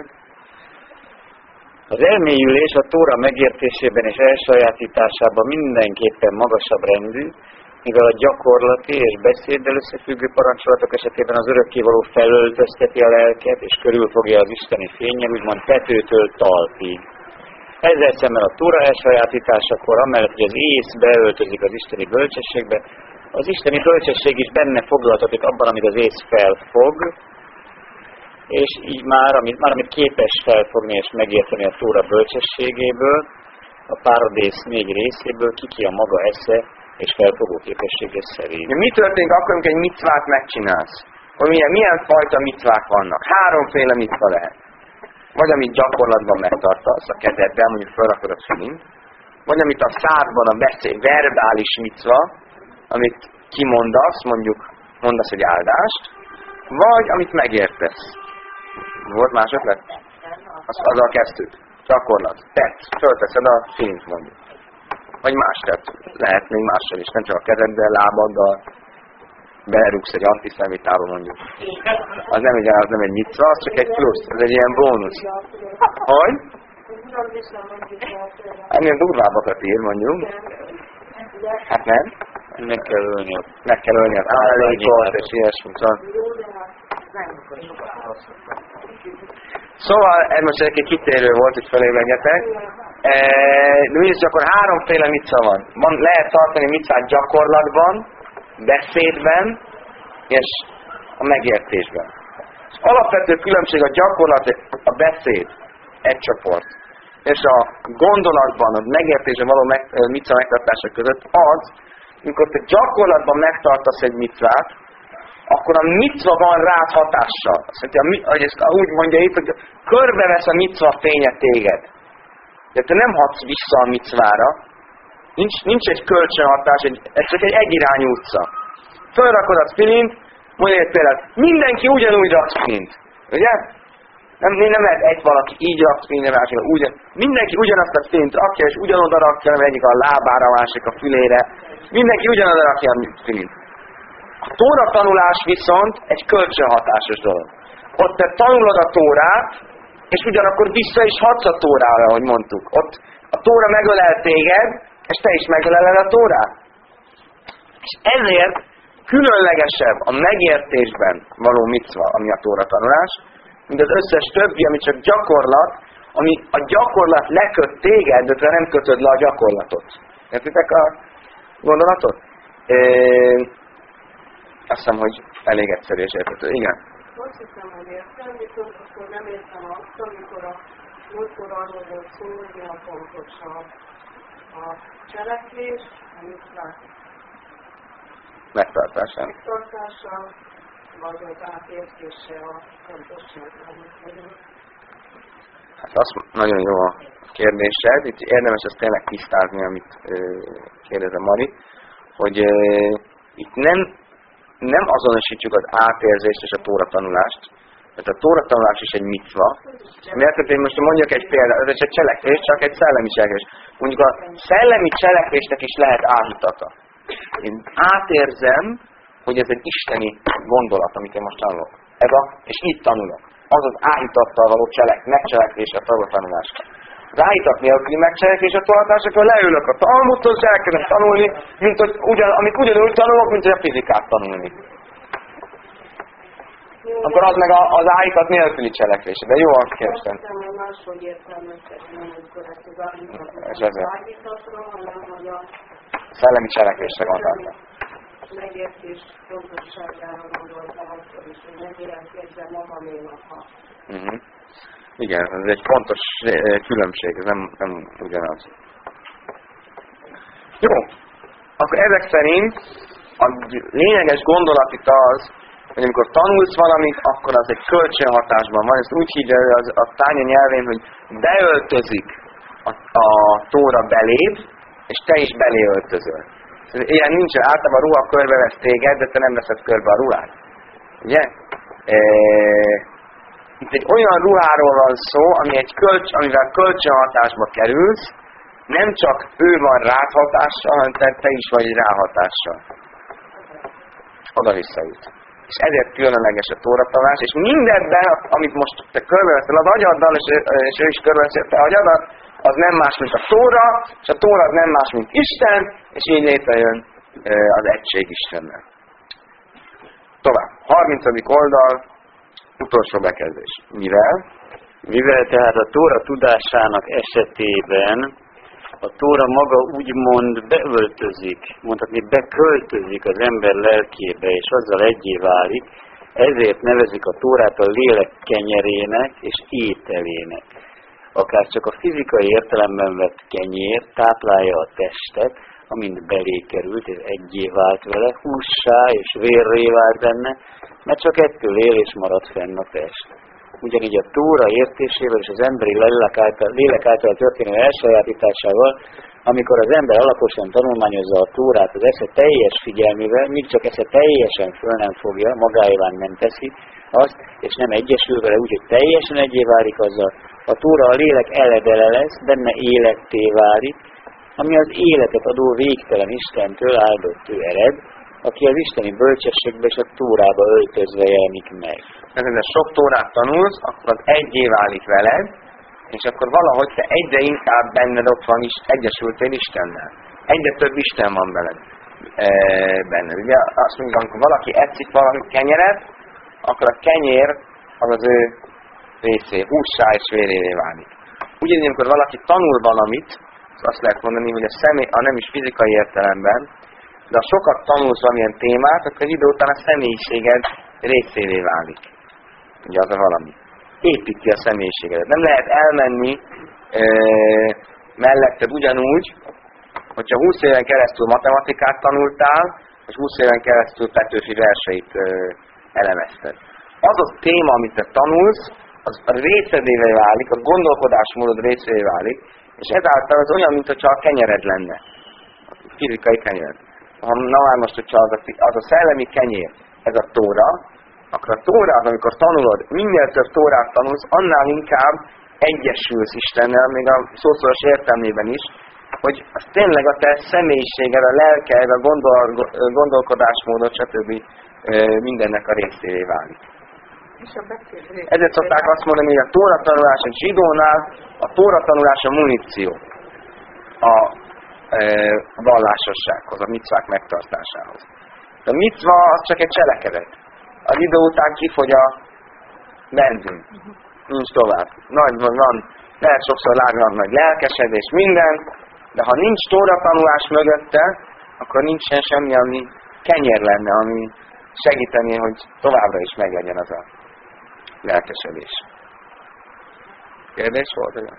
Az elmélyülés a Tóra megértésében és elsajátításában mindenképpen magasabb rendű, mivel a gyakorlati és beszéddel összefüggő parancsolatok esetében az örökkévaló felöltözteti a lelket, és körülfogja az isteni fénnyel, úgymond tetőtől talpig. Ezzel szemben a Tóra elsajátításakor, amellett, hogy az ész beöltözik az isteni bölcsességbe, az isteni bölcsesség is benne foglaltatik abban, amit az ész felfog, és így már amit képes felfogni és megérteni a Tóra bölcsességéből, a páradész 4 részéből ki a maga esze és felfogó képessége szerint. De mi történik akkor, amikor egy micvát megcsinálsz? Hogy milyen fajta micvák vannak? 3 micva lehet. Vagy amit gyakorlatban megtartasz a kezedben, mondjuk felrakod a fülint, vagy amit a szádban a beszéd, verbális micva, amit kimondasz, mondjuk mondasz egy áldást, vagy amit megértesz. Volt más ötlet? Azzal kezdtük. Gyakorlat. Tetsz. Fölteszed a fülint mondjuk. Vagy más tett. Lehet még mással is. Nem csak a kezeddel, lábaddal. Belerúgsz egy antiszemitába mondjuk. Az nem egy micva, az csak egy plusz. Ez egy ilyen bónusz. Hogy? Ennél durvábbakat ír mondjuk. Hát nem? Meg kell ölni az állékot, és ilyesmi. Szóval, ez most egy kitérő volt, hogy felélegyetek. De mindegy, akkor 3 micva van. Lehet tartani micvát gyakorlatban, beszédben, és a megértésben. Az alapvető különbség a gyakorlat, a beszéd, egy csoport, és a gondolatban, a megértésben való micva megtartása között az, mikor te gyakorlatban megtartasz egy micvát, akkor a micva van rád hatással. Azt mondja, hogy ezt úgy mondja itt, hogy körbevesz a micva fénye téged. De te nem hatsz vissza a micvára, nincs egy kölcsönhatás, ez csak egy egyirányú utca. Fölrakod a tfilint, mondja egy példát, mindenki ugyanúgy rak tfilint. Ugye? Nem lehet egy valaki így rak tfilint, másik úgy. Mindenki ugyanazt a tfilint rakja, és ugyanoda rakja, nem egyik a lábára, másik a fülére. Mindenki ugyanoda rakja a tfilint. A tóra tanulás viszont egy kölcsönhatásos dolog. Ott te tanulod a tórát, és ugyanakkor vissza is hatsz a tórára, ahogy mondtuk. Ott a tóra megölel téged, és te is megöleled a tórát. És ezért különlegesebb a megértésben való micva, ami a tóra tanulás, mint az összes többi, ami csak gyakorlat, ami a gyakorlat leköt téged, de te nem kötöd le a gyakorlatot. Értitek a gondolatot? Azt hiszem, hogy elég egyszerű és érthető. Igen. Azt hiszem, hogy értem, viszont akkor nem értem azt, amikor a múltkor arról volt szó, hogy a fontos a cselekvés, a micvák Megtartása, vagy az átértése a fontosságának. Hát az nagyon jó a kérdésed. Itt érdemes ezt tényleg tisztázni, amit kérdezem Mari, hogy itt nem azonosítjuk az átérzést és a tóra tanulást. Tehát a tóra tanulás is egy micva. Mert én most mondjak egy példát, ez egy cselekvés, csak egy szellemi cselekvés. Mondjuk a szellemi cselekvésnek is lehet áhítata. Én átérzem, hogy ez egy isteni gondolat, amit én most tanulok. És itt tanulok. Az az áhítattal való megcselekvés a tóra tanulás. Az áhítat nélküli megcselekvés a tóratás, akkor leülök a Talmudhoz, elkezdem tanulni, mint hogy amit ugyanúgy tanulok, mint hogy a fizikát tanulni. Akkor az meg az áhítat nélküli cselekvés. De jó, azt kérdeztem. Máshogy értelmeztetni, amikor ezt az áhítatról, hanem hogy a szellemi cselekvésre gondoltam. Megértés fontosságára gondoltam akkor is, hogy mennyire érzem magaménak a... Igen, ez egy fontos különbség, ez nem ugyanaz. Jó, akkor ezek szerint a lényeges gondolat itt az, hogy amikor tanulsz valamit, akkor az egy kölcsönhatásban van. Ezt úgy hívja a tánya nyelvén, hogy beöltözik a tóra beléd, és te is belé öltözöl. Ilyen nincsen, általában a ruha körbevesz téged, de te nem veszed körbe a ruhát. Ugye? Itt egy olyan ruháról van szó, amivel kölcsönhatásba kerülsz, nem csak ő van rád hatással, hanem te is vagy ráhatással. Oda-vissza jut. És ezért különleges a tóratanulás, és mindebben, amit most te körbeveszel az agyaddal, és ő is körbeveszel te agyadat, az nem más, mint a tóra, és a tóra az nem más, mint Isten, és így létrejön az egység Istennel. Tovább. 30. oldal, utolsó bekezdés. Mivel tehát a tóra tudásának esetében a tóra maga úgymond beöltözik, mondhatni beköltözik az ember lelkébe, és azzal egyé válik, ezért nevezik a tórát a lélek kenyerének és ételének. Akár csak a fizikai értelemben vett kenyér táplálja a testet, amint belé került, és egyé vált vele, hússá és vérré vált benne, mert csak ettől él és marad fenn a test. Ugyanígy a tóra értésével és az emberi lélek által történő elsajátításával, amikor az ember alaposan tanulmányozza a tórát az esze teljes figyelmével, míg csak esze teljesen föl nem fogja, magáéván nem teszi azt, és nem egyesül vele úgy, hogy teljesen egyé válik azzal, a tóra a lélek eledele lesz, benne életté válik, ami az életet adó végtelen Istentől áldott ő ered, aki az isteni bölcsességbe és a tórába öltözve jelenik meg. De sok tórát tanulsz, akkor az egyé válik veled, és akkor valahogy te egyre inkább benned ott van, egyesültél Istennel. Egyre több Isten van benned. Ugye azt mondjuk, amikor valaki eszik valami kenyeret, akkor a kenyér az ő részé, hússá és vérévé válik. Ugyanígy, amikor valaki tanul valamit, azt lehet mondani, hogy a személy, nem is fizikai értelemben, de ha sokat tanulsz valamilyen témát, akkor idő után a személyiséged részévé válik. Ugye az a valami. Építi a személyiségedet. Nem lehet elmenni melletted ugyanúgy, hogyha 20 éven keresztül matematikát tanultál, és 20 éven keresztül Petőfi verseit elemezted. Az a téma, amit te tanulsz, az a részedévé válik, a gondolkodásmódod részévé válik, és ezáltal az olyan, mintha a kenyered lenne. A fizikai kenyered. Na már most, hogyha az a szellemi kenyér, ez a tóra, akkor a tórát, amikor tanulod, minél több tórát tanulsz, annál inkább egyesülsz Istennel, még a szószoros értelmében is, hogy az tényleg a te személyiséged, a lelked, a gondolkodásmódod, stb. Mindennek a részévé válik. Ezért szokták azt mondani, hogy a tóra tanulás egy zsidónál, a tóra tanulás a muníció a vallásossághoz, a micvák megtartásához. A micva az csak egy cselekedet. Az idő után kifogy a benzin. Nincs tovább. Van, lehet sokszor lágnak nagy lelkesedés, minden, de ha nincs tóra tanulás mögötte, akkor nincsen semmi, ami kenyér lenne, ami segíteni, hogy továbbra is meglegyen az a lelkesedés. Kérdés volt? Ja.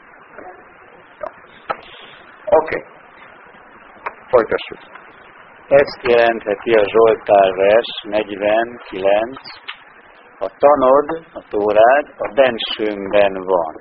Oké. Folytassuk. Ezt jelentheti a Zsoltár vers 49. A tanod, a tórád a bensőnkben van.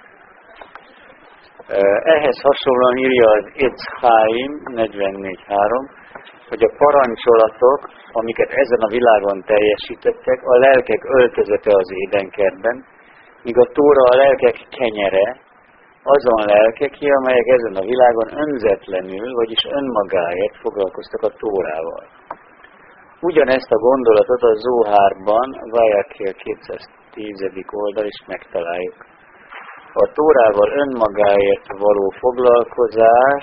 Ehhez hasonlóan írja az Etz Chaim 44.3, hogy a parancsolatok, amiket ezen a világon teljesítettek, a lelkek öltözete az édenkertben, míg a tóra a lelkek kenyere, azon lelkeké, amelyek ezen a világon önzetlenül, vagyis önmagáért foglalkoztak a tórával. Ugyanezt a gondolatot a Zohárban, Vajakhel 210. oldal is megtaláljuk. A tórával önmagáért való foglalkozás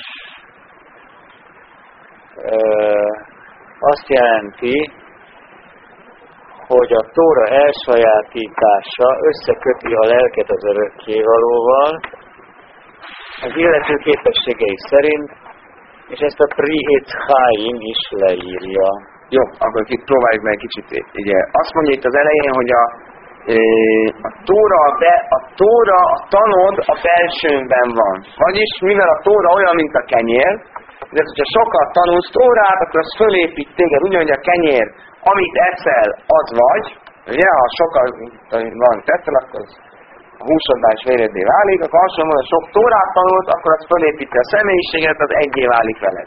azt jelenti, hogy a tóra elsajátítása összeköti a lelket az örökkévalóval, az illető képességei szerint, és ezt a Pri Etz Chaim is leírja. Jó, akkor itt próbáljuk meg kicsit. Ugye, azt mondja itt az elején, hogy a tanod a belsőnkben van. Vagyis, mivel a tóra olyan, mint a kenyér, de hogyha sokat tanulsz tórát, akkor az fölépít téged, ugyanúgy a kenyér, amit eszel, az vagy. Ugye, ha sokat van teszel, akkor az a húsodnál is véreddé válik, akkor hasonlóan, hogy sok tórát tanulsz, akkor az fölépíti a személyiséget, az egyé válik veled.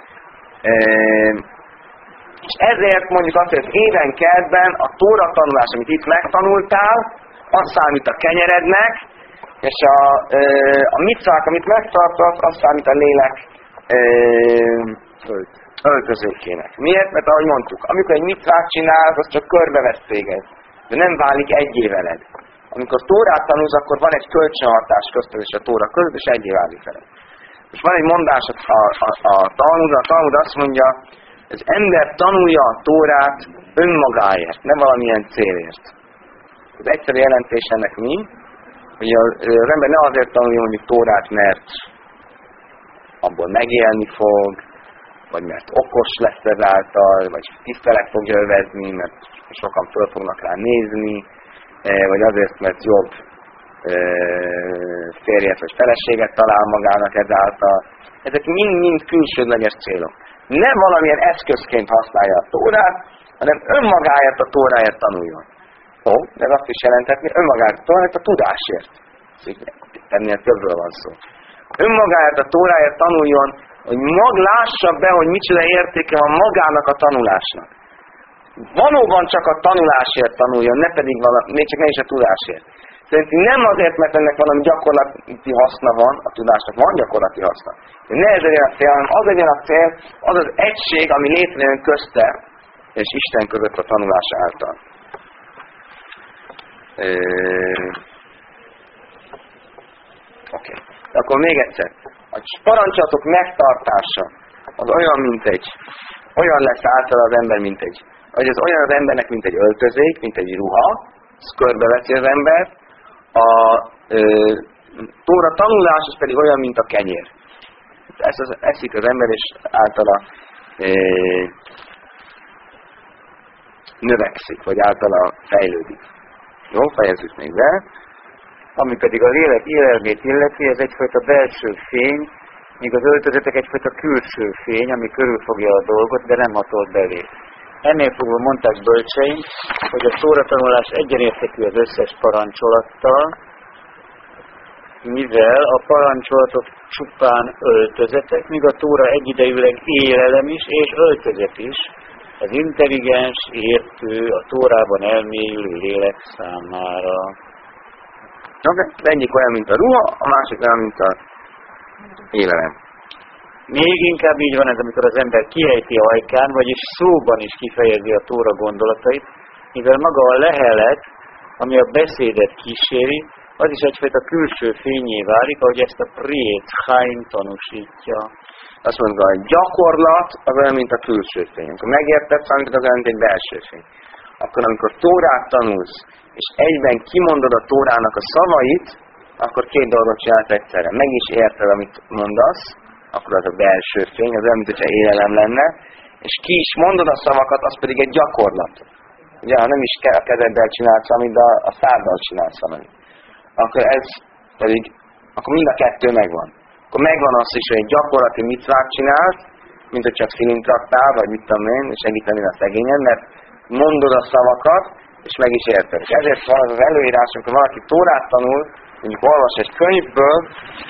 És ezért mondjuk azt, hogy az édenkertben a tóra tanulás, amit itt megtanultál, az számít a kenyerednek, és a micvák, amit megtartasz, az számít a lélek öltözőkének. Miért? Mert ahogy mondtuk, amikor egy micvát csinálsz, az csak körbevesz téged, de nem válik egyé veled. Amikor tórát tanulsz, akkor van egy kölcsönhatás közted és a tóra között, és egyé válik veled. Most van egy mondás a Talmud azt mondja, az ember tanulja a tórát önmagáért, nem valamilyen célért. Az egyszerű jelentés ennek mi? Hogy az ember ne azért tanulja mondjuk tórát, mert abból megélni fog, vagy mert okos lesz ezáltal, vagy tisztelet fogja övezni, mert sokan föl fognak rá nézni, vagy azért, mert jobb férjet vagy feleséget talál magának ezáltal. Ezek mind-mind külsődleges célok. Nem valamilyen eszközként használja a tórát, hanem önmagáért a tóráért tanuljon. De ez azt is jelenthetni, önmagáért a tóráért a tudásért. Ennél többről van szó. Önmagáért a tóráért tanuljon, hogy lássa be, hogy micsoda értéke van magának a tanulásnak. Valóban csak a tanulásért tanuljon, ne pedig még csak ne is a tudásért. Szerintem nem azért, mert ennek valami gyakorlati haszna van, a tudásnak van gyakorlati haszna. De ne ez legyen a cél, hanem az legyen a cél, az az egység, ami létrejön közte és Isten között a tanulás által. Oké. Akkor még egyszer. A parancsolatok megtartása az olyan lesz által az ember, vagy az olyan az embernek, mint egy öltözék, mint egy ruha, ez körbeveszi az embert. A tóra tanulás az pedig olyan, mint a kenyér. Ezt eszik az ember, és általa növekszik, vagy általa fejlődik. Jó, fejezzük még be. Ami pedig a lélek élelmét illeti, ez egyfajta belső fény, míg az öltözetek egyfajta külső fény, ami körülfogja a dolgot, de nem hatol belé. Ennél fogva mondták bölcseink, hogy a tóratanulás egyenértékű az összes parancsolattal, mivel a parancsolatok csupán öltözetek, míg a tóra egyidejűleg élelem is és öltözet is, az intelligens, értő, a tórában elmélyülő lélek számára. Az egyik olyan, mint a ruha, a másik olyan, mint a élelem. Még inkább így van ez, amikor az ember kiejti ajkán, vagyis szóban is kifejezi a tóra gondolatait, mivel maga a lehelet, ami a beszédet kíséri, az is egyfajta külső fényé válik, ahogy ezt a Priet Chaim tanúsítja. Azt mondja, a gyakorlat az olyan, mint a külső fény. Amikor megérted valamit, az olyan, mint egy belső fény. Akkor amikor Tórát tanulsz, és egyben kimondod a Tórának a szavait, akkor két dolgot csinálsz egyszerre. Meg is érted, amit mondasz, akkor az a belső fény, az olyan, mint hogyha élelem lenne, és ki is mondod a szavakat, az pedig egy gyakorlat. Ugye, ha nem is a kezeddel csinálsz, amit a száddal csinálsz valamit. Akkor ez pedig, akkor mind a kettő megvan. Akkor megvan az is, hogy egy gyakorlati mitzvát csinálsz, mint hogy csak szilint raktál, vagy mit tudom én, és segíteni a szegényen, mert mondod a szavakat, és meg is érted. És ezért van az előírás, amikor valaki Tórát tanul, mondjuk olvas egy könyvből,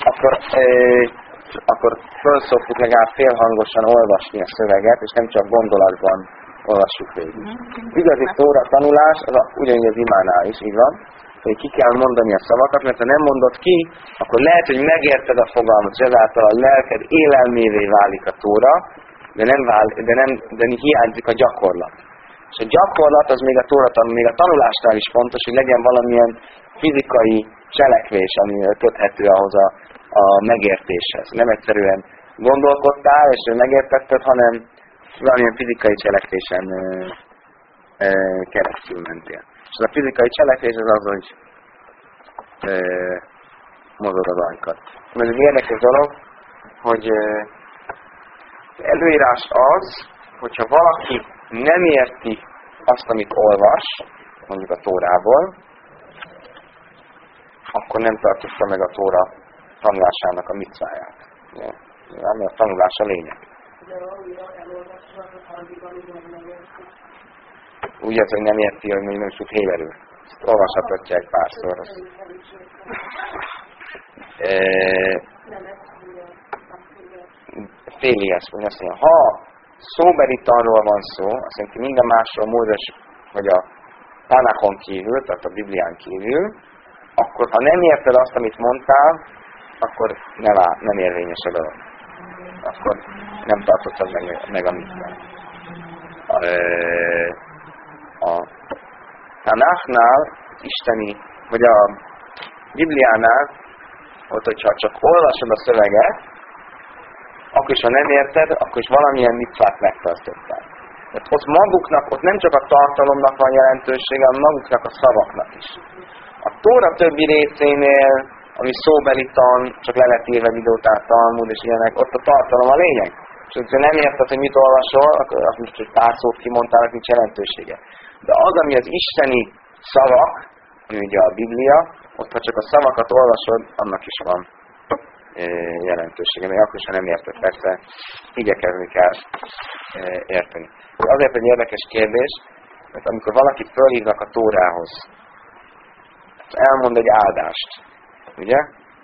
akkor felszoktuk legalább félhangosan olvasni a szöveget, és nem csak gondolatban olvassuk végig. Igazi Tóra tanulás, az ugyanígy az imánál is, így van, hogy ki kell mondani a szavakat, mert ha nem mondod ki, akkor lehet, hogy megérted a fogalmat, és ezáltal a lelked élelmévé válik a Tóra, de hiányzik a gyakorlat. És a gyakorlat az még a Tóra még a tanulásnál is fontos, hogy legyen valamilyen fizikai cselekvés, ami köthető ahhoz a megértéshez. Nem egyszerűen gondolkodtál, és megértetted, hanem valamilyen fizikai cselekvésen keresztül mentél. És a fizikai cselekvés az, hogy mozog az ajkat. Ez egy érdekes dolog, hogy előírás az, hogyha valaki nem érti azt, amit olvas, mondjuk a Tórából, akkor nem tartotta meg a Tóra tanulásának a micváját. Ami a tanulás a lényeg. Úgy az, hogy nem érti, hogy még nem tud héberül. Ezt olvashatja egy párszor. Féli ezt, hogy azt mondja, ha szóbeli tanról van szó, azt jelenti minden másról Mózes, vagy a Tanachon kívül, tehát a Biblián kívül, akkor ha nem érted azt, amit mondtál, akkor nem érvényes a dolog. Akkor nem tartottad meg a mitzvát. A Tanachnál, isteni, vagy a Bibliánál, ott, hogyha csak olvasod a szöveget, akkor is, ha nem érted, akkor is valamilyen mitzvát megtartottál. Tehát ott maguknak, ott nem csak a tartalomnak van jelentősége, hanem maguknak a szavaknak is. A Tóra többi részénél, ami szóbeli tan, csak le lett írva videótár Talmud és ilyenek, ott a tartalom a lényeg. És hogyha nem érted, hogy mit olvasol, akkor azt most egy pár szót kimondtál, nincs jelentősége. De az, ami az isteni szavak, ami ugye a Biblia, ott ha csak a szavakat olvasod, annak is van jelentősége. Még akkor sem nem érted, persze igyekezni kell érteni. Azért egy érdekes kérdés, mert amikor valaki fölhívnak a Tórához, elmond egy áldást, ugye?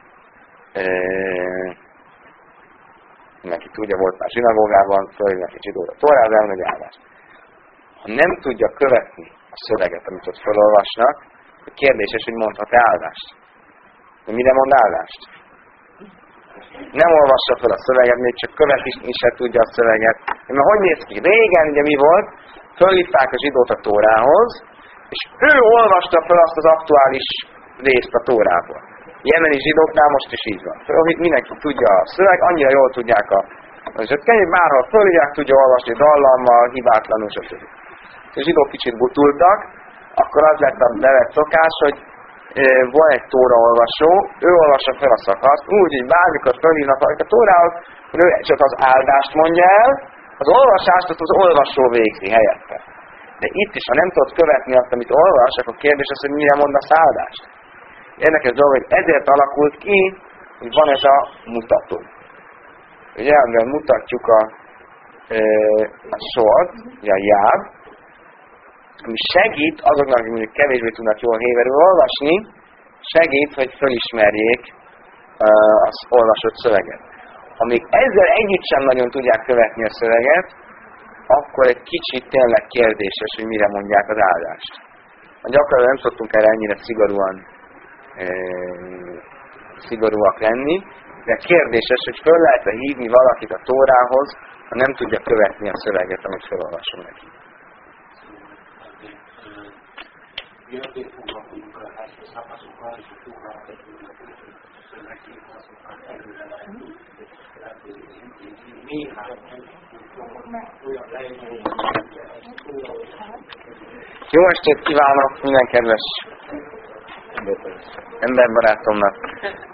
Mindenki tudja, volt már zsinagógában, fölhívnak egy zsidóra a Tórához, elmond egy áldást. Ha nem tudja követni a szöveget, amit ott felolvasnak, kérdéses, hogy mondhat-e áldást. De mire mond áldást? Nem olvassa fel a szöveget, még csak követni se tudja a szöveget. Mert hogy néz ki? Régen ugye mi volt? Fölhívták a zsidót a Tórához, és ő olvasta fel azt az aktuális részt a Tórából. Jemeni zsidóknál most is így van. Mindenki tudja a szöveg, annyira jól tudják a zsökkeny, bárhol fölhívják, tudja olvasni dallammal, hibátlanul, stb. A zsidók kicsit butultak, akkor az lett a bevett szokás, hogy van egy Tóra olvasó, ő olvassa fel a szakaszt, úgy, hogy bármikor fölhívnak a Tórához, hogy ő csak az áldást mondja el, az olvasást az olvasó végzi helyette. De itt is, ha nem tudod követni azt, amit olvas, akkor kérdés az, hogy mire mondasz áldást. Érdekes dolog, hogy ezért alakult ki, hogy van ez a mutató. ugye, amivel mutatjuk a sort, ugye a jáv, ami segít azoknak, akik mondjuk kevésbé tudnak jól héberül olvasni, segít, hogy fölismerjék az olvasott szöveget. Amíg ezzel együtt sem nagyon tudják követni a szöveget, akkor egy kicsit tényleg kérdéses, hogy mire mondják az áldást. Gyakran nem szoktunk erre ennyire szigorúak lenni, de kérdéses, hogy föl lehet-e hívni valakit a Tórához, ha nem tudja követni a szöveget, amit felolvasom neki. Jó estét kívánok minden kedves emberbarátomnak!